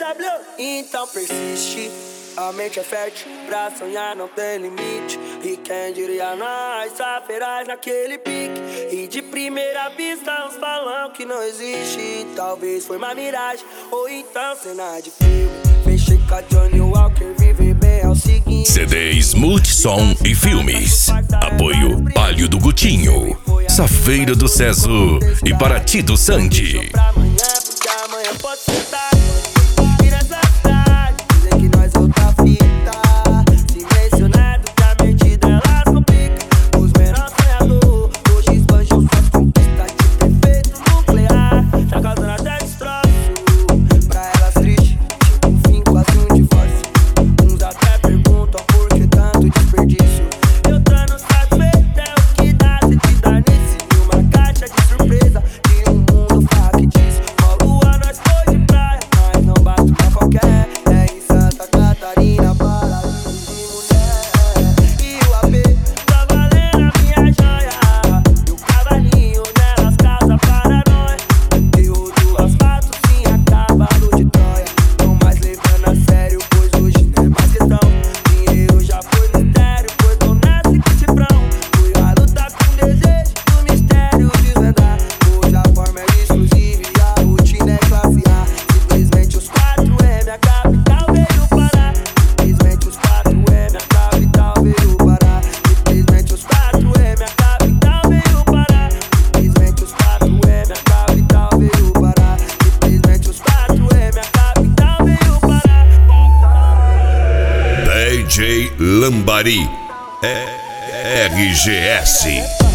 Então persiste, a mente é fértil, pra sonhar não tem limite. E quem diria nós, feraz naquele pique. E de primeira vista uns falam que não existe. Talvez foi uma miragem, ou então cena de filme. Fechei com a Johnny Walker, viver bem é o seguinte. CDs, Multissom e filmes. Apoio Palio do Gutinho, Safeiro do Ceso e Paraty do Sandy. Pra amanhã, porque amanhã pode ser tarde. E nessa cidade, dizem que nós é outra fita. Se mencionado que a mente delas complica. Os menores sonhadores, hoje esbanjam suas conquistas de perfeito nuclear. Tá causando até destroço, pra elas triste, tipo um fim, quase um divórcio. Uns até perguntam por que tanto desperdício. Eu dando satisfeito é o que dá, se te dá nisso. E uma caixa de surpresa de um mundo factício. Uma lua nós foi de praia, mas não bate pra qualquer. É em Santa Catarina, paraíso de mulher. E o AP tá valendo a minha joia. E o cavalinho nelas causa paranoia. Conteúdo do asfalto sim é cavalo de Troia. Não mais levando a sério, pois hoje não é mais questão. Dinheiro já foi mistério, pois tô nessa que se prão. Fui a lutar com desejo do mistério desvendar. Hoje a forma é exclusiva e a rotina é classe A. Simplesmente os 4M, a capital veio parar. Simplesmente os 4M, a capital veio parar. Simplesmente os 4M, a capital veio parar. Simplesmente os 4M, a capital veio parar. Simplesmente os 4M, a capital veio parar. DJ Lambari, RGS.